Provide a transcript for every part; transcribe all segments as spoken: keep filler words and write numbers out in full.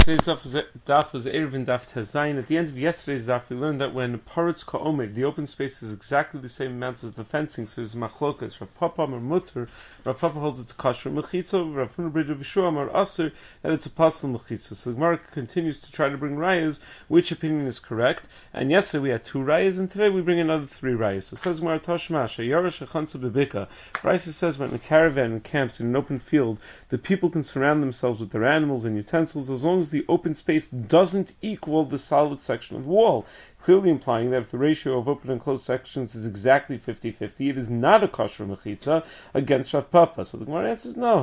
Today's daf was, daf was Erevin Daf Tazayin. At the end of yesterday's daf, we learned that when Parutz Ka'omer, the open space is exactly the same amount as the fencing, so there's machlokas. Rav Papa or Mutter, Rav Papa holds it's kosher mechitza, Rav Huna B'Rav Yeshua Amar Aser, that it's a pasul mechitza. So the Gemara continues to try to bring rayas, which opinion is correct. And yesterday we had two rayas, and today we bring another three rayas. So it says Gemara Tashma, Shayara Shechansa Bebika. Raisa says when a caravan camps in an open field, the people can surround themselves with their animals and utensils as long as the open space doesn't equal the solid section of the wall, clearly implying that if the ratio of open and closed sections is exactly fifty-fifty, it is not a kosher mechitza against Rav Papa. So the Gemara answers, no,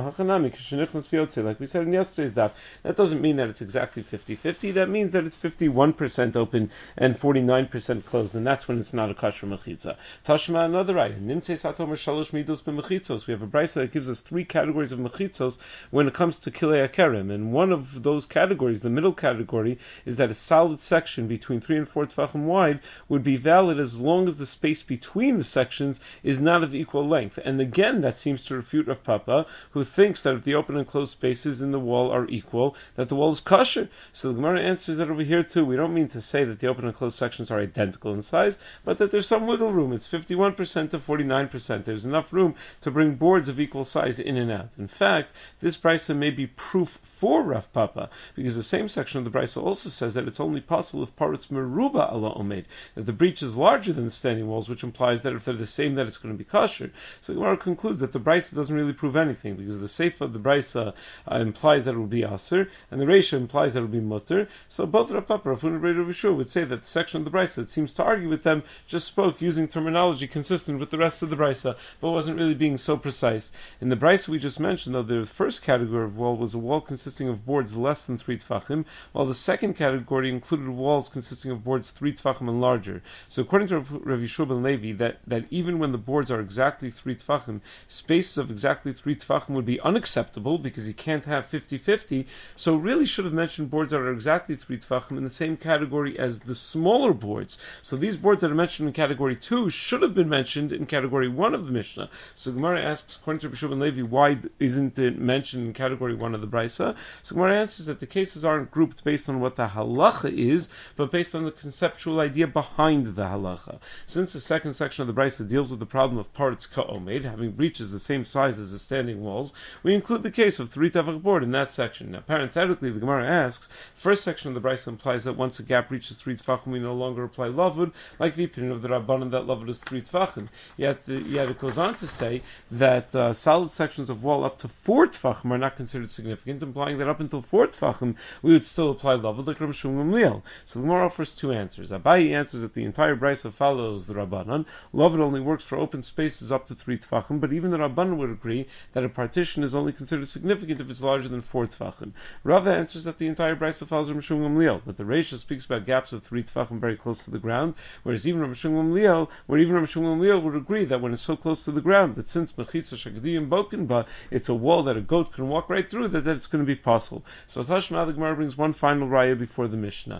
like we said in yesterday's daf, that doesn't mean that it's exactly fifty-fifty, that means that it's fifty-one percent open and forty-nine percent closed, and that's when it's not a kosher mechitza. Tashma, another ayah, Nimtze Satomer Shalosh Midos B'Mechitzos. We have a brisa that gives us three categories of mechitzos when it comes to Kilei HaKerem, and one of those categories, the middle category, is that a solid section between three and four tefachim wide would be valid as long as the space between the sections is not of equal length. And again, that seems to refute Rav Papa, who thinks that if the open and closed spaces in the wall are equal, that the wall is kosher. So the Gemara answers that over here too. We don't mean to say that the open and closed sections are identical in size, but that there's some wiggle room. It's fifty-one percent to forty-nine percent. There's enough room to bring boards of equal size in and out. In fact, this brisa may be proof for Rav Papa, because the same section of the brisa also says that it's only possible if parutz meruba ala omed, that the breach is larger than the standing walls, which implies that if they're the same, that it's going to be kosher. So the Gemara concludes that the brisa doesn't really prove anything, because the seifa of the brisa uh, implies that it will be aser, and the ratio implies that it will be mutter. So both Rav Papa, Rav Huna B'Rav Yeshua would say that the section of the brisa that seems to argue with them just spoke using terminology consistent with the rest of the brisa, but wasn't really being so precise. In the brisa we just mentioned, though, the first category of wall was a wall consisting of boards less than three tefachim, while the second category included walls consisting of boards three tefachim and larger. So according to Rav Yeshua ben Levi, that, that even when the boards are exactly three tefachim, spaces of exactly three tefachim would be unacceptable because you can't have fifty-fifty, so really should have mentioned boards that are exactly three tefachim in the same category as the smaller boards. So these boards that are mentioned in category two should have been mentioned in category one of the Mishnah. So Gemara asks, according to Rav Yeshua ben Levi, why isn't it mentioned in category one of the Brisa? So Gemara answers that the cases aren't grouped based on what the halacha is, but based on the conceptual idea behind the halacha. Since the second section of the Brisa deals with the problem of parutz ka'omed, having breaches the same size as the standing walls, we include the case of three tefach board in that section. Now, parenthetically, the Gemara asks, first section of the Brisa implies that once a gap reaches three tefachim, we no longer apply lavud, like the opinion of the Rabbanan that lavud is three tefachim. Yet, the, yet it goes on to say that uh, solid sections of wall up to four tefachim are not considered significant, implying that up until four tefachim we would still apply lavud like Rabbi Shmuel Gamliel. So the Gemara offers two answers. Abayi answers that the entire Brisa follows the Rabbanan. Lavud only works for open spaces up to three tefachim, but even the Rabbanan would agree that a partition is only considered significant if it's larger than four tefachim. Rava answers that the entire Brisa follows Rabbi Shmuel Gamliel, that the Reisha speaks about gaps of three tefachim very close to the ground, whereas even Rabbi Shmuel Gamliel, where even Rabbi Shmuel Gamliel would agree that when it's so close to the ground, that since mechitza shagdiyim bokenba, it's a wall that a goat can walk right through, that, that it's going to be possible. So Tashma, the Gemara brings one final raya before the Mishnah.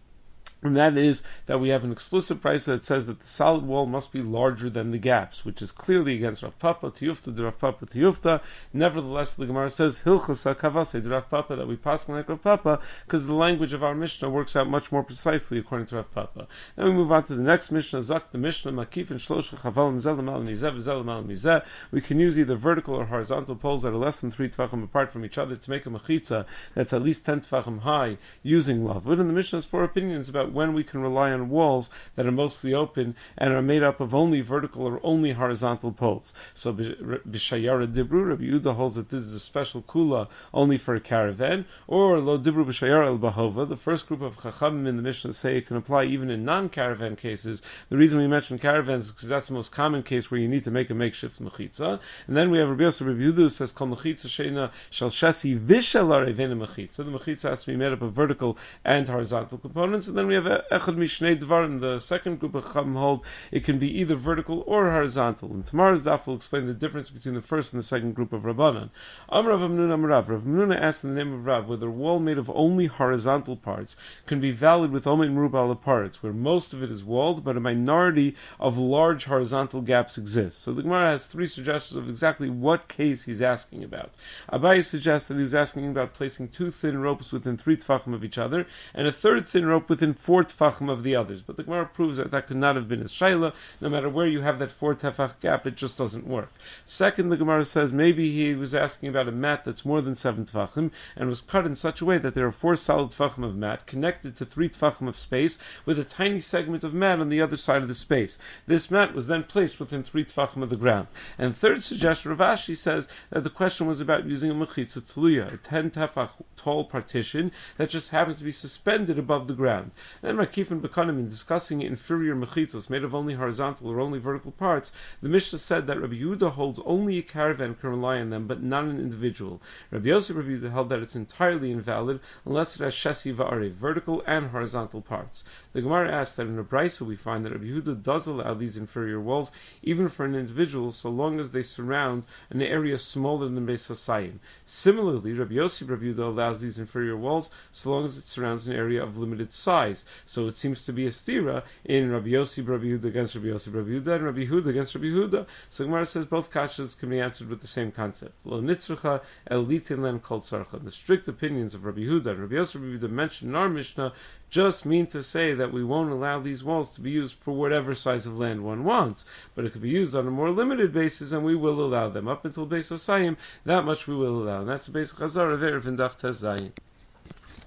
And that is that we have an explicit price that says that the solid wall must be larger than the gaps, which is clearly against Rav Papa, Tiyufta, the Rav Papa, Tiyufta. Nevertheless, the Gemara says, Hilchus HaKavase, the Rav Papa, that we pass like Rav Papa, because the language of our Mishnah works out much more precisely according to Rav Papa. Then we move on to the next Mishnah, Zak, the Mishnah, Makif, and Shlosh, Chaval, Mzel, Mal, Mizeh, Vizel, Mal, Mizeh. We can use either vertical or horizontal poles that are less than three tefachim apart from each other to make a mechitza that's at least ten tefachim high using lavud. And the Mishnah has four opinions about when we can rely on walls that are mostly open and are made up of only vertical or only horizontal poles. So B'Shayara Dibru, Rabbi Yehuda holds that this is a special kula only for a caravan, or Lo Dibru B'Shayara El Bahova. The first group of Chachamim in the Mishnah say it can apply even in non-caravan cases. The reason we mention caravans is because that's the most common case where you need to make a makeshift mechitza. And then we have Rabbi Yosef Rabbi Yehuda who says Kol Mechitza Sheina Shal Shasi V'Shel Arevena Mechitza. The mechitza has to be made up of vertical and horizontal components. And then we have echad mishnei dvarim. The second group of Chachamim hold it can be either vertical or horizontal. And tomorrow's daf will explain the difference between the first and the second group of Rabbanan. Amar Rav Hamnuna Amar Rav. Rav Hamnuna asked in the name of Rav whether a wall made of only horizontal parts can be valid with Omen Merubah parts, where most of it is walled, but a minority of large horizontal gaps exist. So the Gemara has three suggestions of exactly what case he's asking about. Abaye suggests that he was asking about placing two thin ropes within three tfachim of each other, and a third thin rope within four tfachim of the others. But the Gemara proves that that could not have been a shaila. No matter where you have that four tefach gap, it just doesn't work. Second, the Gemara says maybe he was asking about a mat that's more than seven tfachim, and was cut in such a way that there are four solid tfachim of mat connected to three tfachim of space, with a tiny segment of mat on the other side of the space. This mat was then placed within three tfachim of the ground. And third suggestion, Rav Ashi says that the question was about using a mechitza tluya, a ten tefach tall partition that just happens to be suspended above the ground. And Makif and Bekanim, in discussing inferior mechitzos made of only horizontal or only vertical parts, the Mishnah said that Rabbi Yehuda holds only a caravan can rely on them, but not an individual. Rabbi Yosef Rabbi Yehuda held that it's entirely invalid unless it has shesi va'are, vertical and horizontal parts. The Gemara asks that in a brisa we find that Rabbi Yehuda does allow these inferior walls even for an individual, so long as they surround an area smaller than Beis Hasayim. Similarly, Rabbi Yosef Rabbi Yehuda allows these inferior walls so long as it surrounds an area of limited size. So it seems to be a stira in Rabbi Yosef Rabbi Yehuda against Rabbi Yosef Rabbi Yehuda and Rabbi Yehuda against Rabbi Yehuda. So Gemara says both kashas can be answered with the same concept. Lo nitzrucha el litin len kol tzarcha. The strict opinions of Rabbi Yehuda and Rabbi Yosef Rabbi Yehuda mentioned in our Mishnah just mean to say that we won't allow these walls to be used for whatever size of land one wants, but it could be used on a more limited basis, and we will allow them up until Beis Hasayim. That much we will allow, and that's the basic chazara there of Daf Tez Zayin.